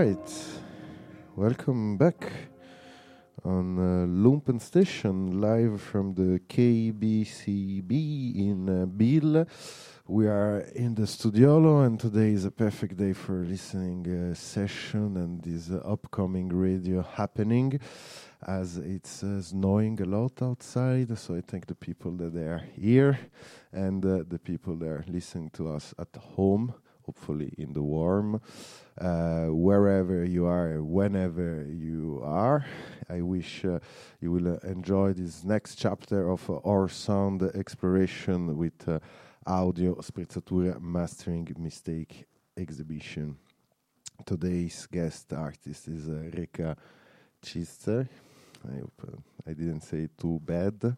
right, welcome back on Lumpen Station, live from the KBCB in Biel. We are in the Studiolo, and today is a perfect day for listening session and this upcoming radio happening, as it's snowing a lot outside. So I thank the people that they are here and the people that are listening to us at home, hopefully in the warm. Wherever you are, whenever you are, I wish you will enjoy this next chapter of our sound exploration with audio sprezzatura mastering mistake exhibition. Today's guest artist is Reka Chister. I hope I didn't say it too bad.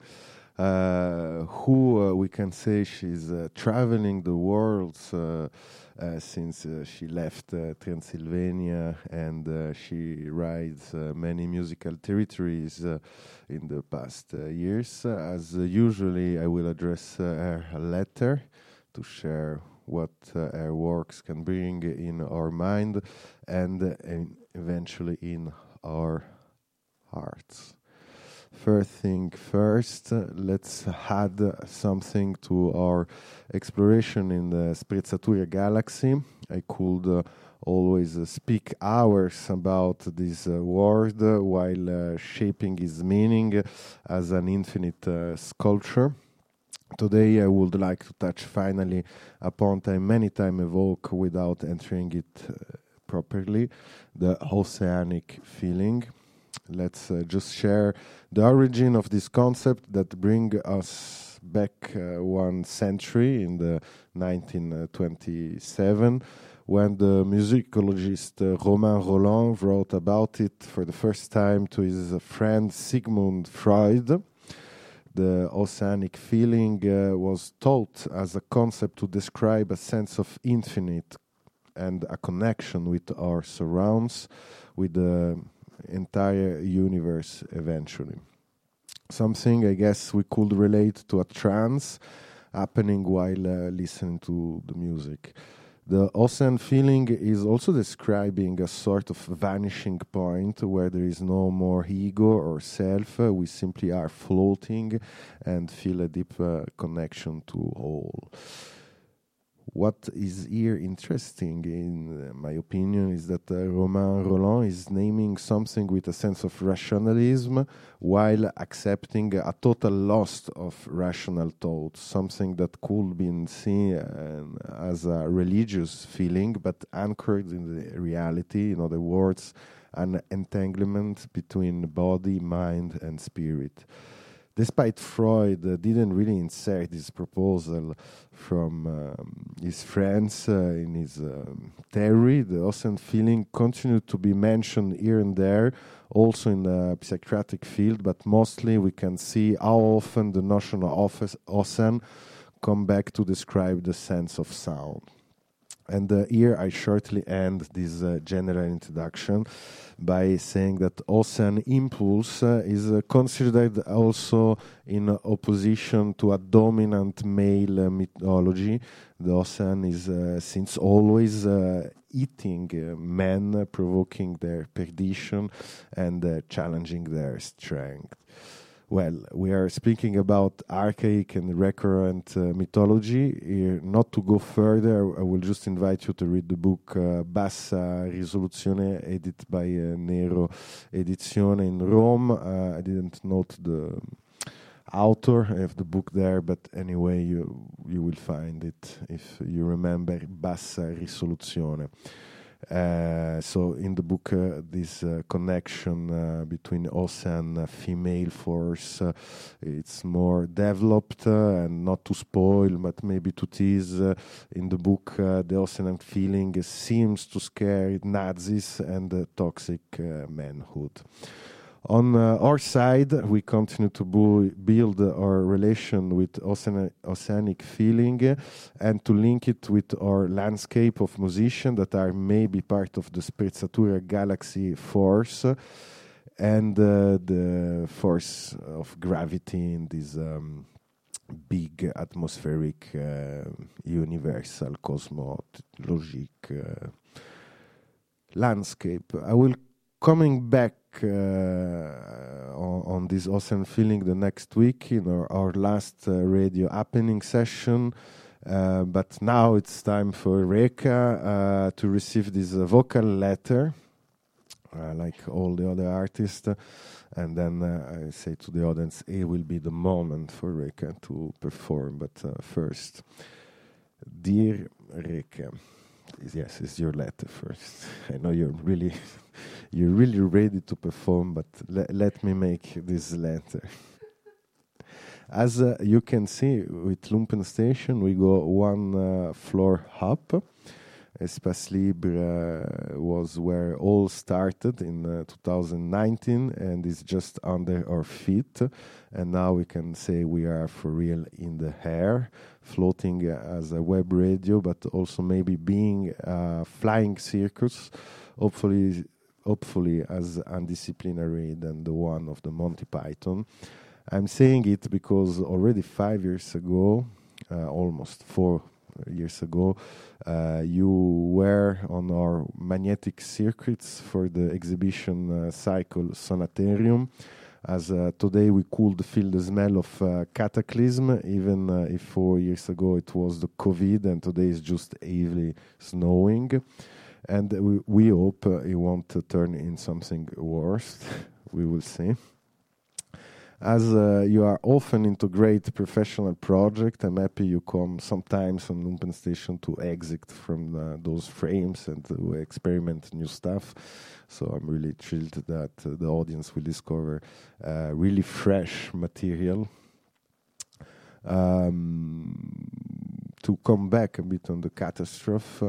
Who we can say she's traveling the world since she left Transylvania, and she rides many musical territories in the past years. As usually, I will address her a letter to share what her works can bring in our mind and eventually in our hearts. First thing first, let's add something to our exploration in the Sprezzatura galaxy. I could always speak hours about this word while shaping its meaning as an infinite sculpture. Today I would like to touch finally upon time many times evoke without entering it properly, the oceanic feeling. Let's just share the origin of this concept that bring us back 1 century in the 1927, when the musicologist Romain Rolland wrote about it for the first time to his friend Sigmund Freud. The oceanic feeling was taught as a concept to describe a sense of infinite and a connection with our surrounds, with the entire universe eventually. Something I guess we could relate to a trance happening while listening to the music. The ocean feeling is also describing a sort of vanishing point where there is no more ego or self. We simply are floating and feel a deep connection to all. What is here interesting, in my opinion, is that Romain Rolland is naming something with a sense of rationalism while accepting a total loss of rational thought, something that could be seen as a religious feeling, but anchored in the reality, in other words, an entanglement between body, mind, and spirit. Despite Freud didn't really insert this proposal from his friends in his theory, the ocean feeling continued to be mentioned here and there, also in the psychiatric field, but mostly we can see how often the notion of ocean come back to describe the sense of sound. And here I shortly end this general introduction by saying that ocean impulse is considered also in opposition to a dominant male mythology. The ocean is since always eating men, provoking their perdition and challenging their strength. Well, we are speaking about archaic and recurrent mythology. Here, not to go further, I will just invite you to read the book Bassa Risoluzione, edited by Nero Edizione in Rome. I didn't note the author. I have the book there, but anyway, you will find it if you remember Bassa Risoluzione. So in the book, this connection between ocean female force, it's more developed, and not to spoil, but maybe to tease. In the book, the ocean feeling seems to scare Nazis and toxic manhood. On our side, we continue to build our relation with oceanic feeling and to link it with our landscape of musicians that are maybe part of the Sprezzatura galaxy force and the force of gravity in this big atmospheric universal cosmologic landscape. I will coming back on this Ocean Feeling the next week in our last radio happening session. But now it's time for Reka to receive this vocal letter, like all the other artists. And then I say to the audience, it will be the moment for Reka to perform. But first, dear Reka, yes, it's your letter first. I know you're really ready to perform, but let me make this letter. As you can see, with Lumpen Station, we go one floor up. Espace Libre was where all started in 2019 and is just under our feet. And now we can say we are for real in the air, floating as a web radio, but also maybe being a flying circus, hopefully as undisciplinary than the one of the Monty Python. I'm saying it because already 5 years ago, almost 4 years ago, you were on our magnetic circuits for the exhibition cycle Sonatorium. As today we could feel the smell of cataclysm, even if 4 years ago it was the COVID and today it's just heavily snowing. And we hope it won't turn in something worse. We will see. As you are often into great professional project, I'm happy you come sometimes on Lumpen Station to exit from those frames and to experiment new stuff. So I'm really thrilled that the audience will discover really fresh material. To come back a bit on the catastrophe,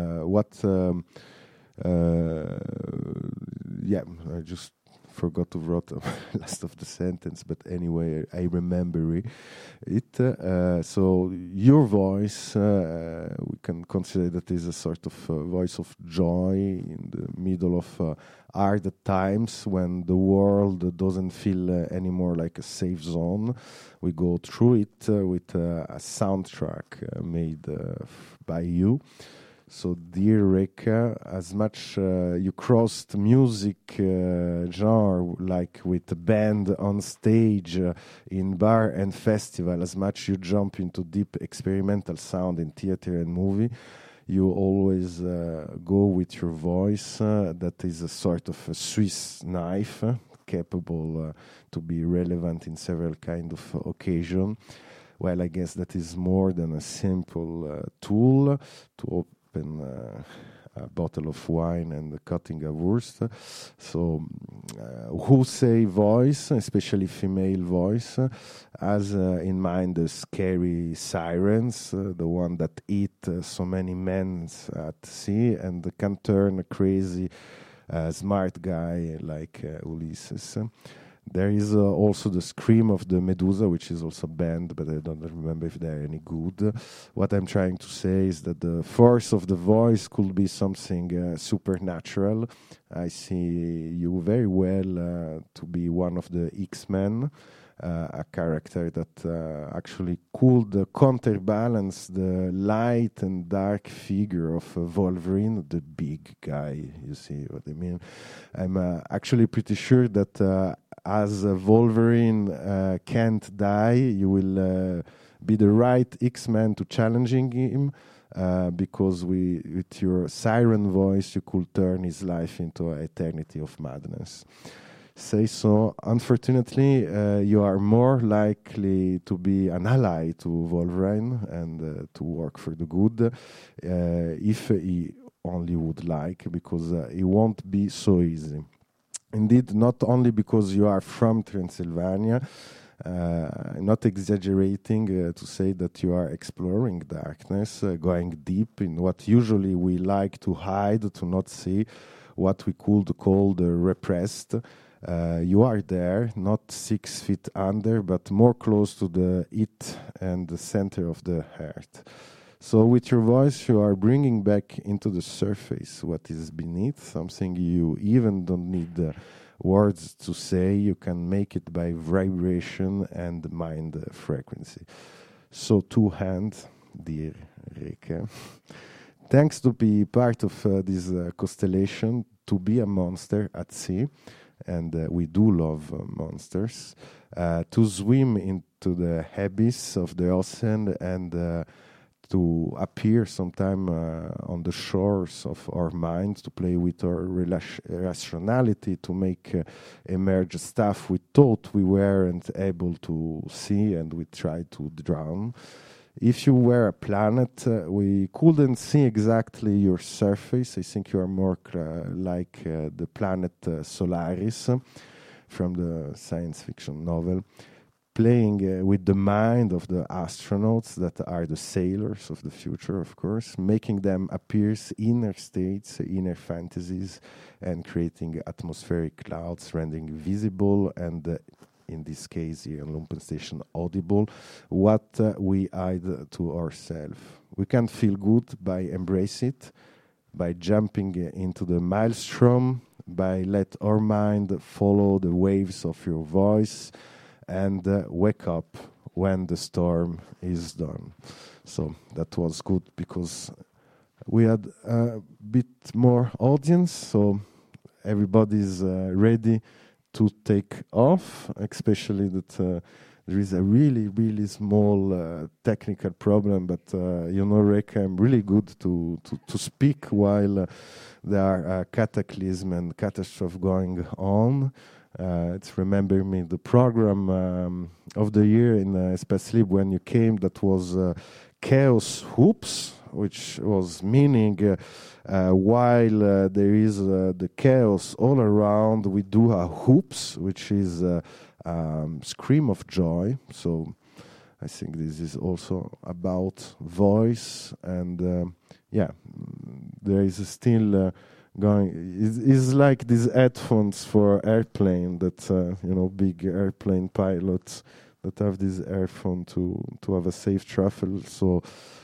I just forgot to write the last of the sentence, but anyway, I remember it. So your voice, we can consider that is a sort of voice of joy in the middle of hard times when the world doesn't feel anymore like a safe zone. We go through it with a soundtrack made by you. So, dear Reka, as much you crossed music genre, like with a band on stage in bar and festival, as much you jump into deep experimental sound in theater and movie, you always go with your voice that is a sort of a Swiss knife, capable to be relevant in several kind of occasion. Well, I guess that is more than a simple tool to open a bottle of wine and cutting a wurst. So, who say voice, especially female voice, has in mind the scary sirens, the one that eat so many men at sea and can turn a crazy smart guy like Ulysses. There is also the Scream of the Medusa, which is also banned, but I don't remember if they're any good. What I'm trying to say is that the force of the voice could be something supernatural. I see you very well to be one of the X-Men, a character that actually could counterbalance the light and dark figure of Wolverine, the big guy, you see what I mean? I'm actually pretty sure that as Wolverine can't die, you will be the right X-Men to challenging him, because with your siren voice, you could turn his life into an eternity of madness. Say so. Unfortunately, you are more likely to be an ally to Wolverine and to work for the good if he only would like, because it won't be so easy. Indeed, not only because you are from Transylvania, not exaggerating to say that you are exploring darkness, going deep in what usually we like to hide, to not see, what we could call the repressed. You are there, not 6 feet under, but more close to the it and the center of the heart. So with your voice, you are bringing back into the surface what is beneath, something you even don't need words to say. You can make it by vibration and mind frequency. So 2 hands, dear Reka, Thanks to be part of this constellation, to be a monster at sea, and we do love monsters, to swim into the abyss of the ocean and to appear sometime on the shores of our mind, to play with our rationality, to make emerge stuff we thought we weren't able to see and we tried to drown. If you were a planet, we couldn't see exactly your surface. I think you are more like the planet Solaris from the science fiction novel, playing with the mind of the astronauts that are the sailors of the future, of course, making them appear inner states, inner fantasies, and creating atmospheric clouds, rendering visible and in this case here in Lumpen Station audible, what we hide to ourselves. We can feel good by embrace it, by jumping into the maelstrom, by let our mind follow the waves of your voice, and wake up when the storm is done. So that was good because we had a bit more audience, so everybody's ready to take off, especially that there is a really, really small technical problem, but Reka, I'm really good to speak while there are cataclysm and catastrophe going on. It's remembering me the program of the year in Espace Libre when you came, that was Chaos Hoops, which was meaning while there is the chaos all around, we do a hoops, which is scream of joy. So I think this is also about voice, and there is still going. It's like these headphones for airplane that big airplane pilots that have this earphone to have a safe travel. So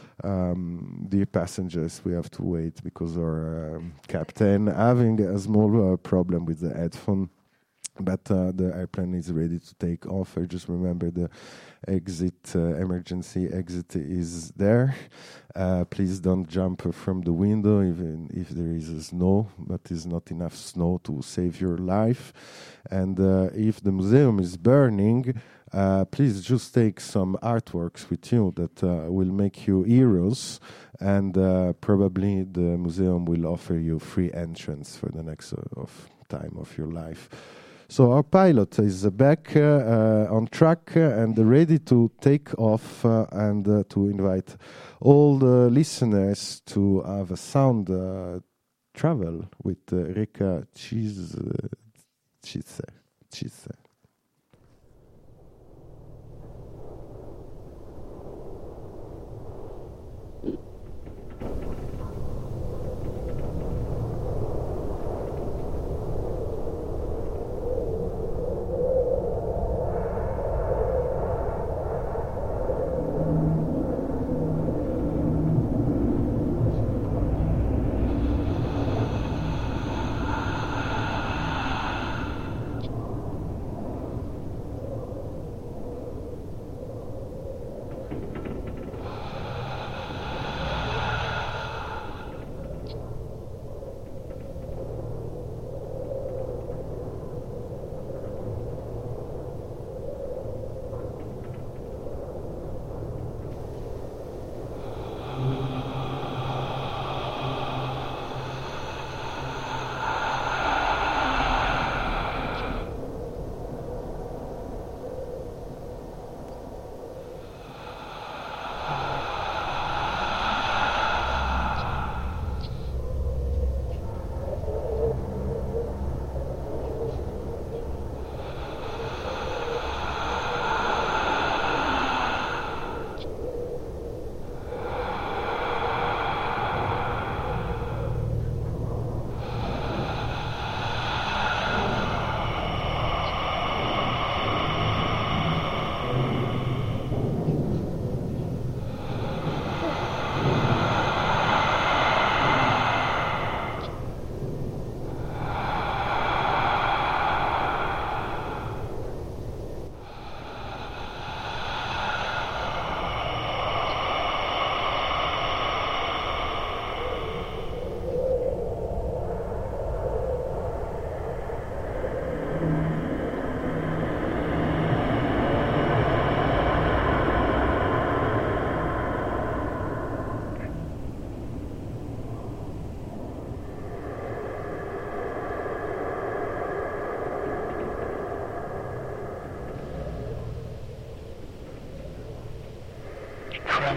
dear passengers, we have to wait because our captain having a small problem with the headphone, but the airplane is ready to take off. I just remember the exit, emergency exit is there. Please don't jump from the window, even if there is snow, but is not enough snow to save your life. And if the museum is burning, please just take some artworks with you that will make you heroes, and probably the museum will offer you free entrance for the next time of your life. So our pilot is back on track and ready to take off and to invite all the listeners to have a sound travel with Reka Chise.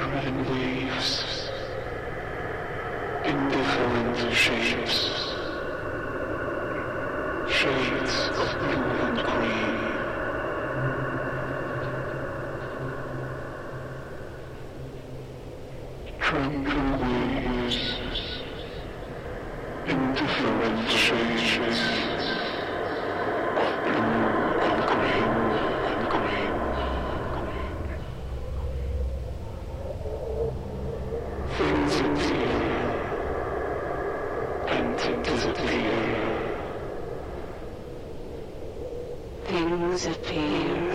and waves in different shapes, shades of blue and green. Tranquil waves in different shades of blue and green and green. Things appear and disappear. Things appear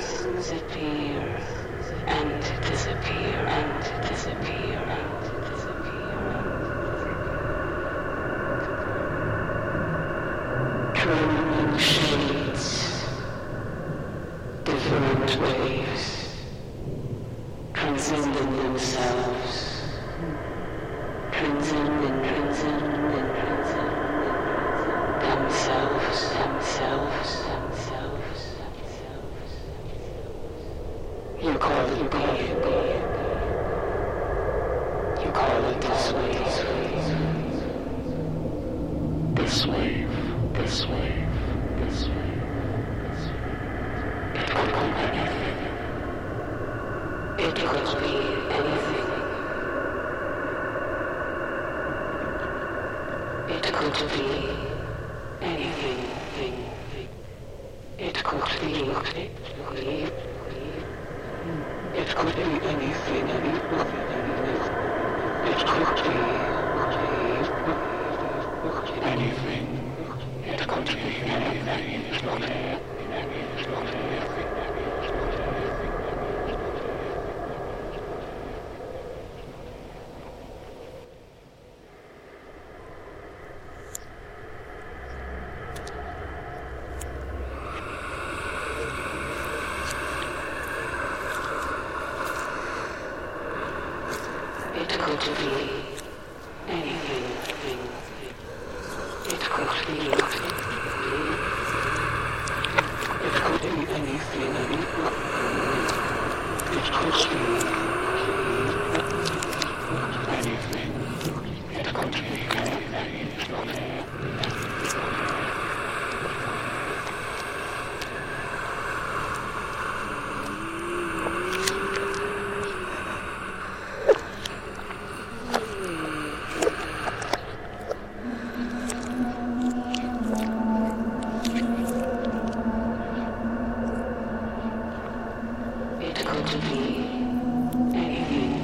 and disappear and disappear and disappear. Trembling shades, different waves, transcending themselves, transcending themselves. You call it being. You call it this wave. This wave. This wave. This wave. It could be anything. It could be anything. It could be anything. It could be anything. It could be anything. It could be anything. It could be anything. It could be anything. It could be anything. It could be anything. It could be anything. It could be anything.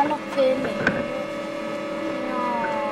no teme. No.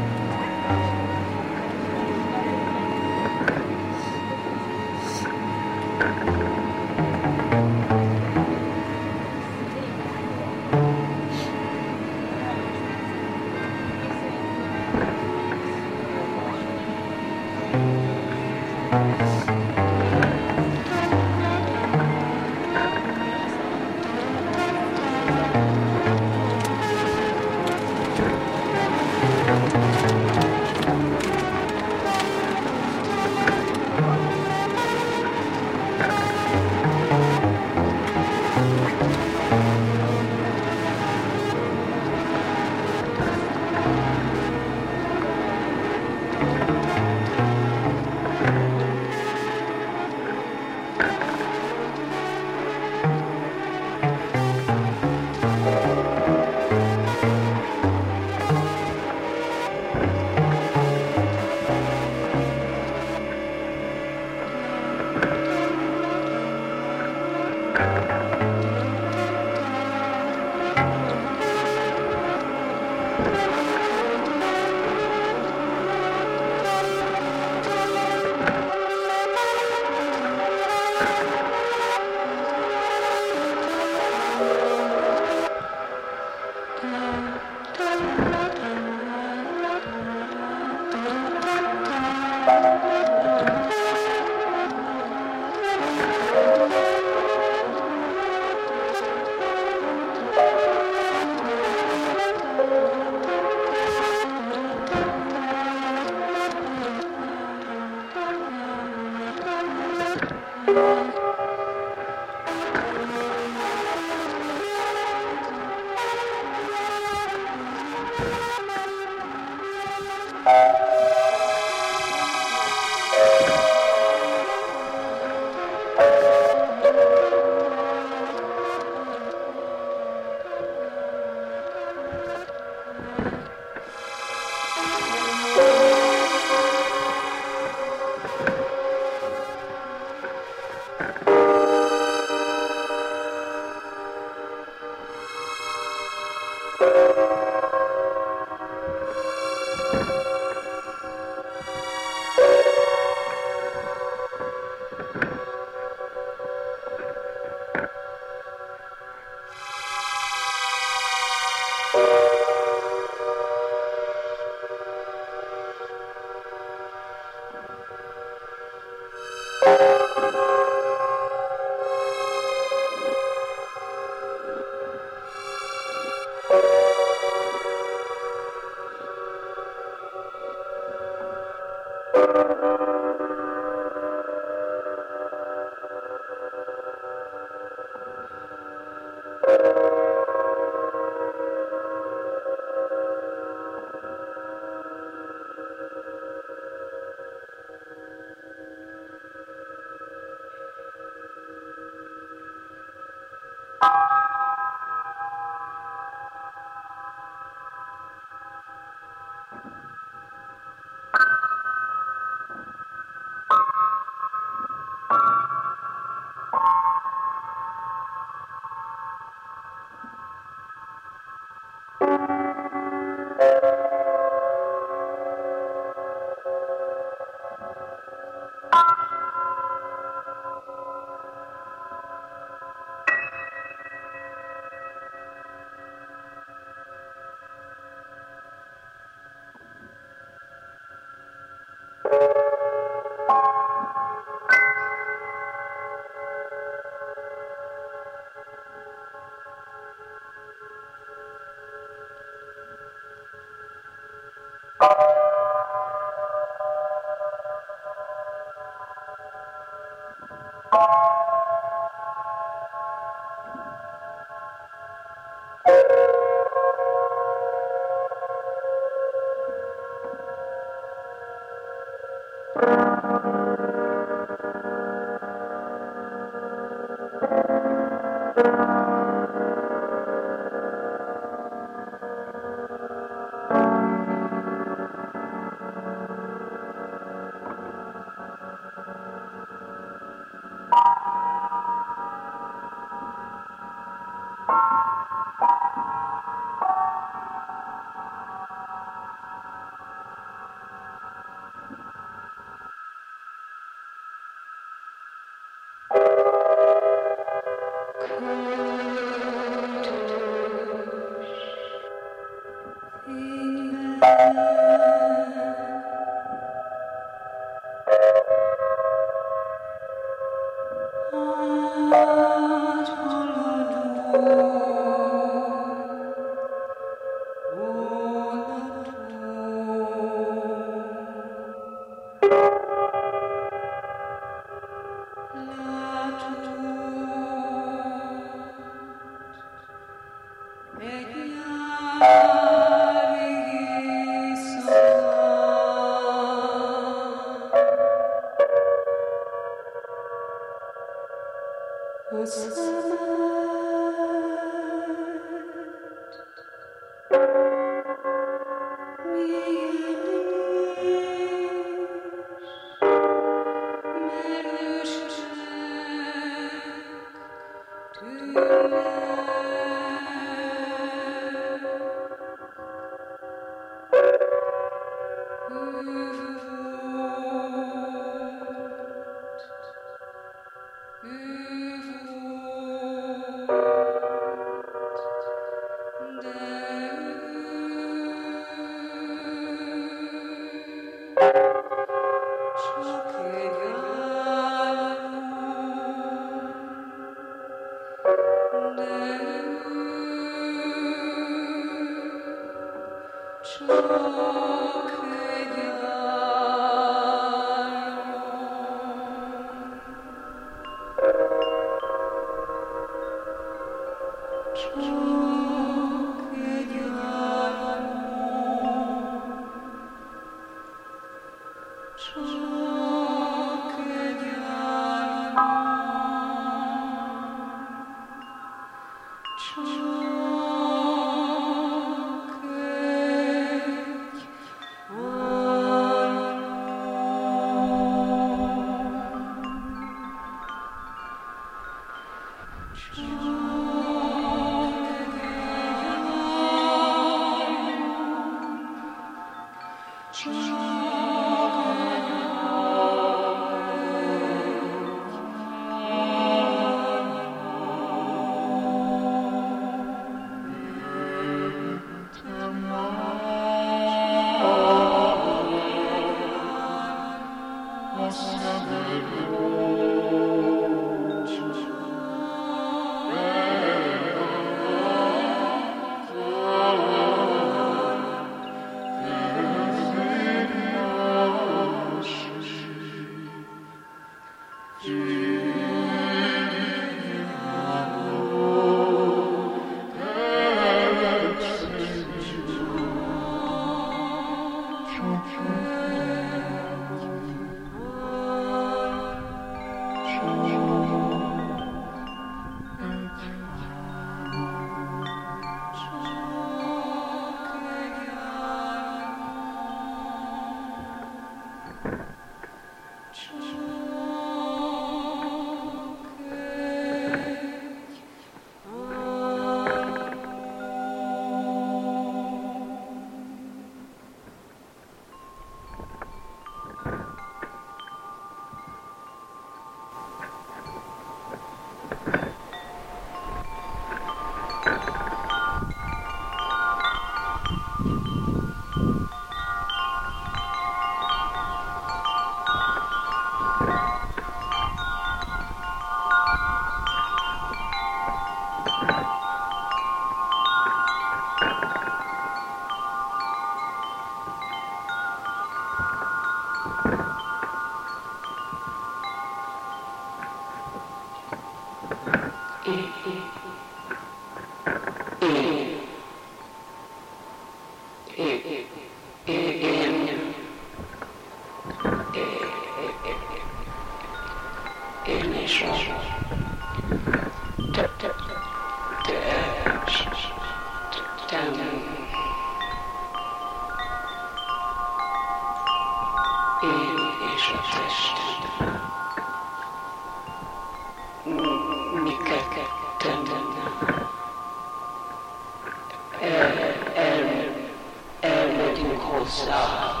Elmegyünk hozzád.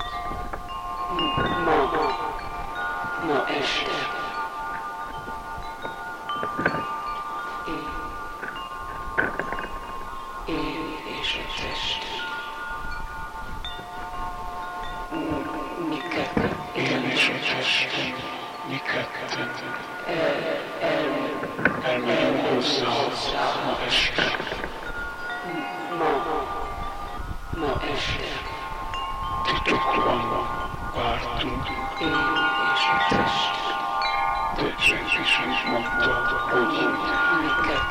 Ma este. Én és a test. Mi ketten. Én és a testem. Mi ketten. Elmegyünk hozzád ma este. Ma este. Titokban vártunk. Én és a test. De senki sem mondta, hogy miket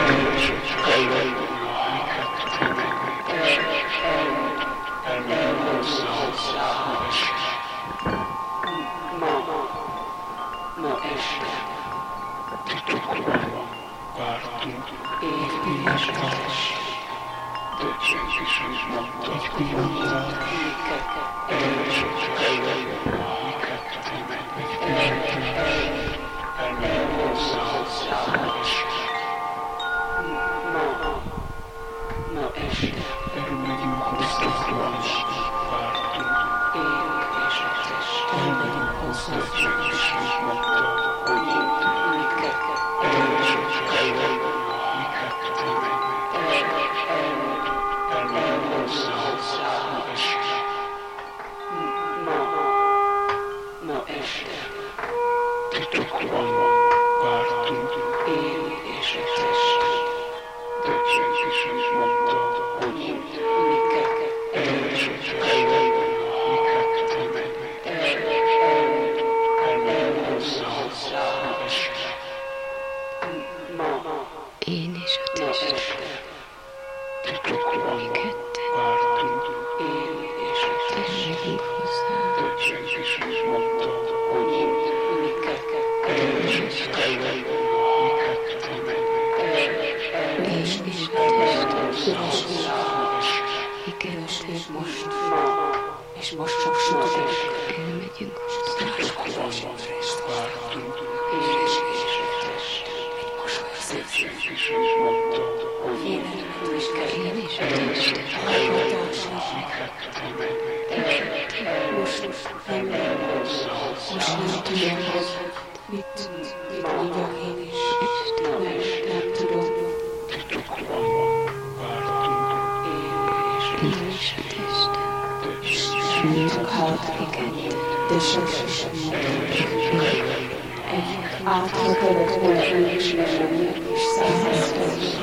elmegyünk hozzá ma este. Ma este. Titokban vártunk. Én és a test. De senki sem mondta, hogy miket elmegyünk hozzá ma este. Ma este. Elmegyünk hozzá, vártunk. Én és a test. Elmegyünk hozzá, de senki sem mondta, hogy miket elmegyünk hozzá ma este. Ma este. Titokban vártunk. Én és a test. De senki sem mondta, hogy miket elmegyünk hozzá ma este. Én és a test. Titokban Mi ketten vártunk. Én és a test. elmegyünk hozzá. De senki sem mondta, hogy miket elmegyünk Én és a test. Mi ketten És most csak sütök. elmegyünk hozzá. vártunk. Én és a test. De senki sem mondta, hogy Én és a test. Most nem tudom, hogy mit mondjak én is. Nem tudom. titokban vártunk. Én és a test. Csak hallottam, de senki sem mondta. Egy átlagolt olyan ismerőm és szállított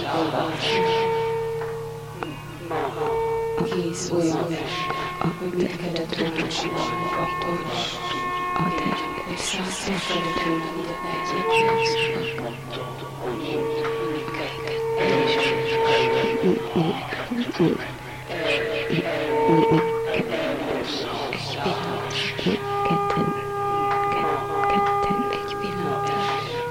kész olyan, hogy neked tudom csinálni akkor, hogy szállított tőlem ide megyek. Ketten egy pillanatra.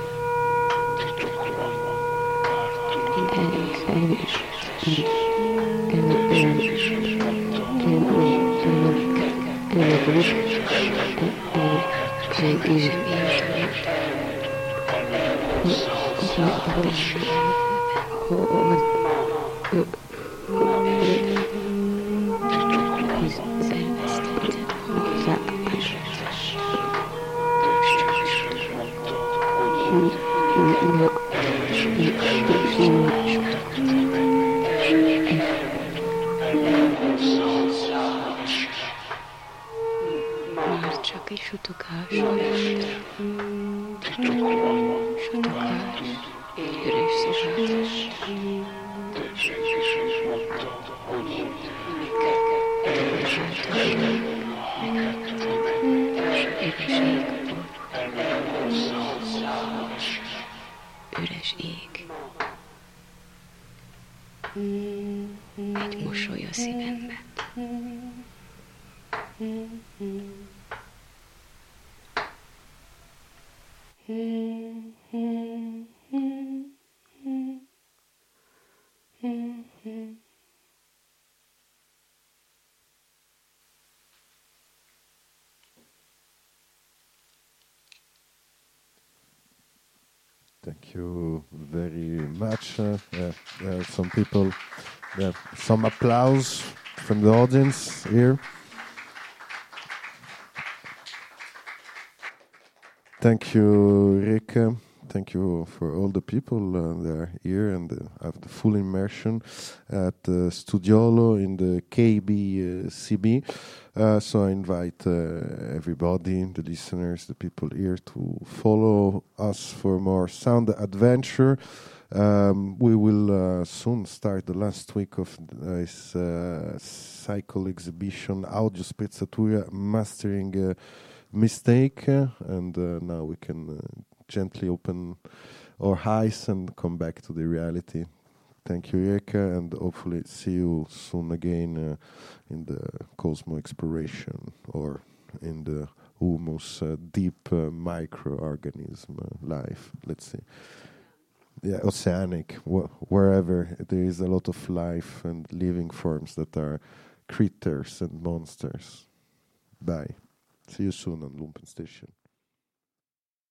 Már csak egy sutogás, egy üres szobás. Üres ég. Egy mosoly a szívemben. Thank you very much. There are some people, some applause from the audience here. Thank you, Rika. Thank you for all the people that are here and have the full immersion at Studiolo in the KBCB. So I invite everybody, the listeners, the people here to follow us for more sound adventure. We will soon start the last week of this cycle exhibition, Audio Spezzatura, Mastering Mistake, and now we can gently open our eyes and come back to the reality. Thank you, Erika, and hopefully see you soon again in the Cosmo Exploration or in the humus deep microorganism life. Let's see. Yeah, oceanic, wherever there is a lot of life and living forms that are critters and monsters. Bye. See you soon on Lumpen Station.